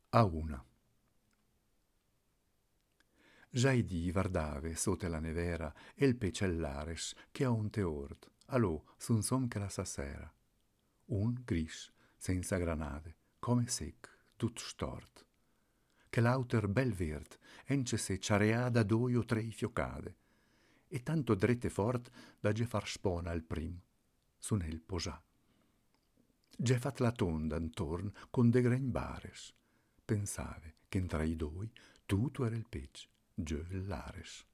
a una. Già i dì vardave sotto la nevera e il pecellares che a un teord, allò sun som che la sassera. Un gris, senza granade, come sec, tut stort. Che l'auter bel verd, ence se ciarea da 2 o 3 fiocade, e tanto drette fort da ge far spona al prim, sun el posà. Ge fat la tonda intorn con de gren bares. Pensave che tra i doi tutto era il pec, giù l'ares.